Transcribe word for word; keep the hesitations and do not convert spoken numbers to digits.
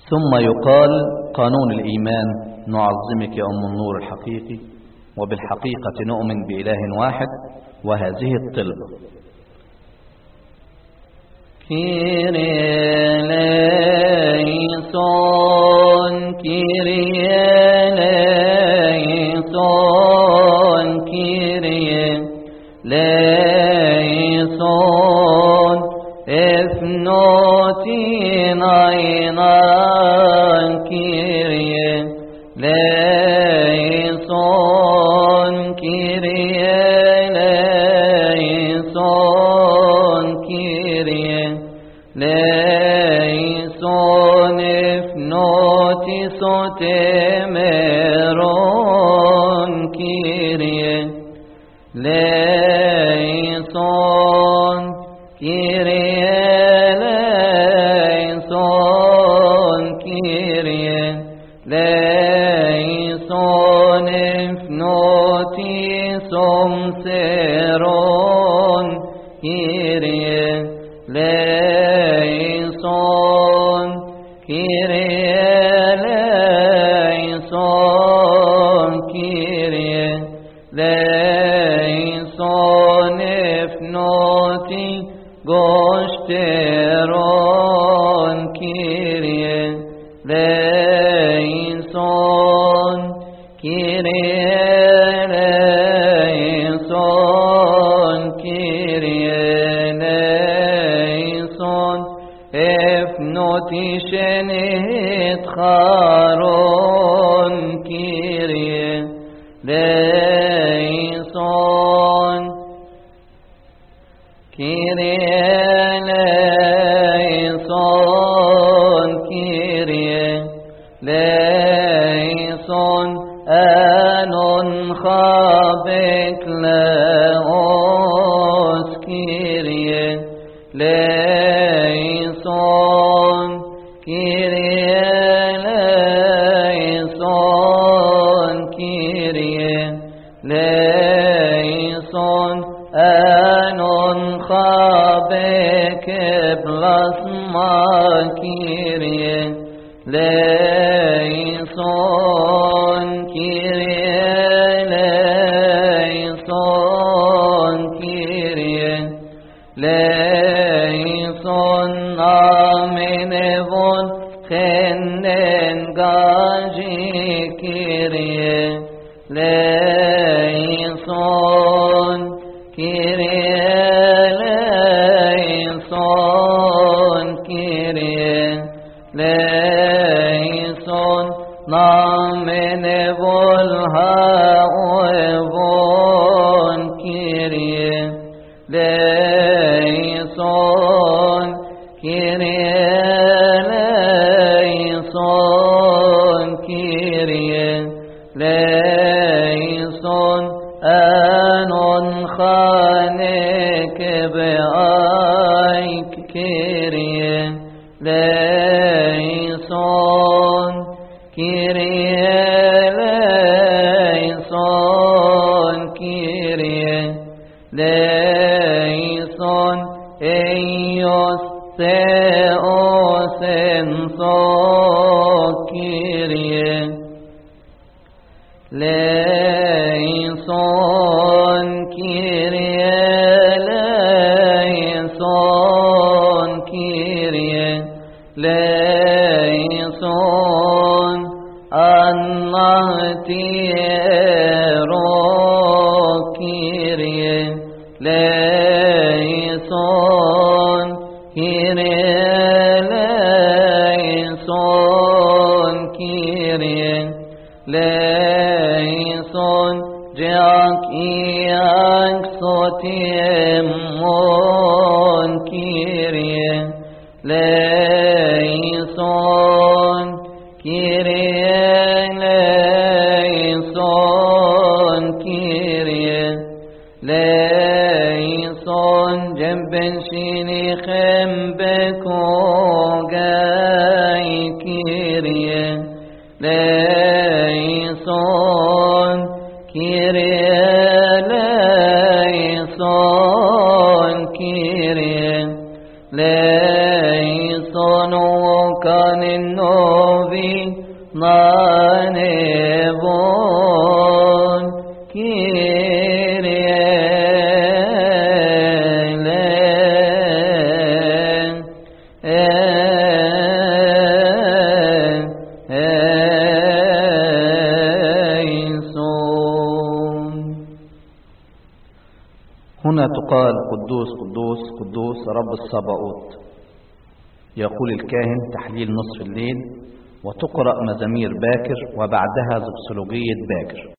ثم يقال قانون الإيمان: نعظمك يا أم النور الحقيقي، وبالحقيقة نؤمن بإله واحد. وهذه الطلبة: كيريليسون كيريليسون كيريليسون اثنوتين عينان كيريليسون كيريليسون كيريليسون اثنوتي سوتمرون كيريليسون كيريليسون كيريليسون اثنوتي سمسرون كيريليسون كيريليسون كيريليسون اثنوتي غشترون كيريليسون كيريليسون كيريليسون اثنوتي شنهت خارون كيريليسون كيريليسون كيريليسون آنون خابك لأوس كيريليسون كيريليسون كيريليسون آنون خابك بلاسما كيريليسون كيريليسون كيريليسون آمين فون خنن غاجي كيريليسون كيريليسون كيريليسون نامن والها وفون كيريليسون كيريليسون كيريليسون آنون خانك بآيك كيريليسون كيريليسون كيريليسون ايوس تيوسن سو كيريليسون كيريليسون كيريليسون النهتيرو كيريليسون كيريليسون كيريليسون جاك إياك صوتيمون كيريليسون كيريليسون كيريليسون جنبن شيني خنبكو جاي كيريليسون كيريليسون كيريليسون وكان النور vi nanevon Kyrie هنا تقال قدوس قدوس قدوس رب الصباؤوت. يقول الكاهن تحليل نصف الليل، وتقرأ مزامير باكر وبعدها زبسولوجية باكر.